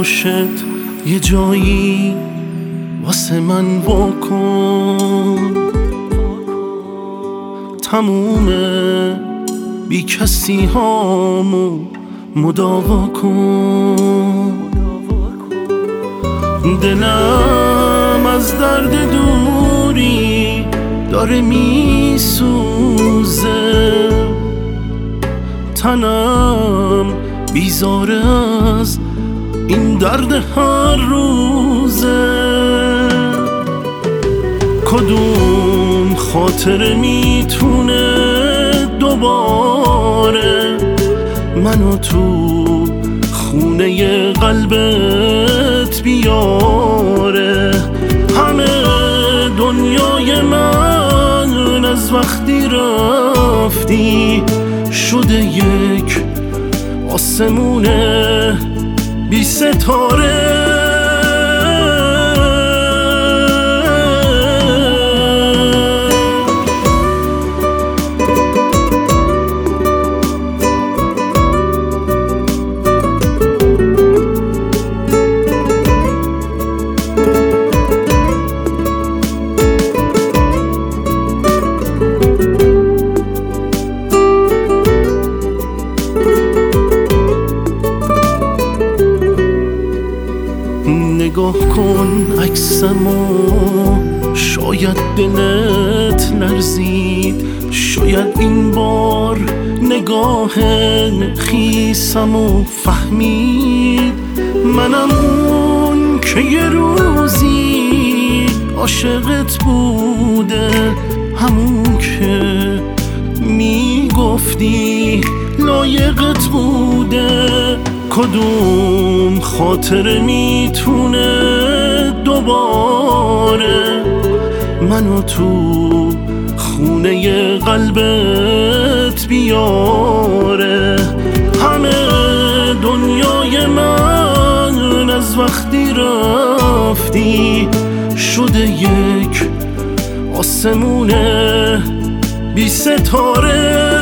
چشت یه جایی واسه من واکن، تموم بی کسی هامو مداوا کن. دلم از درد دوری داره میسوزه، تنم بیزاره از این درد هر روزه. کدوم خاطر میتونه دوباره منو تو خونه قلبت بیاره؟ همه دنیای من از وقتی رفتی شده یک آسمون بی ستاره. نگاه کن عکسمو، شاید دلت لرزید، شاید این بار نگاه خیسمو فهمید. منم اون که یه روزی عاشقت بوده، همون که میگفتی لایقت بوده. کدوم خاطر میتونه دوباره منو تو خونه قلبت بیاره؟ همه دنیای من از وقتی رفتی شده یک آسمون بی ستاره.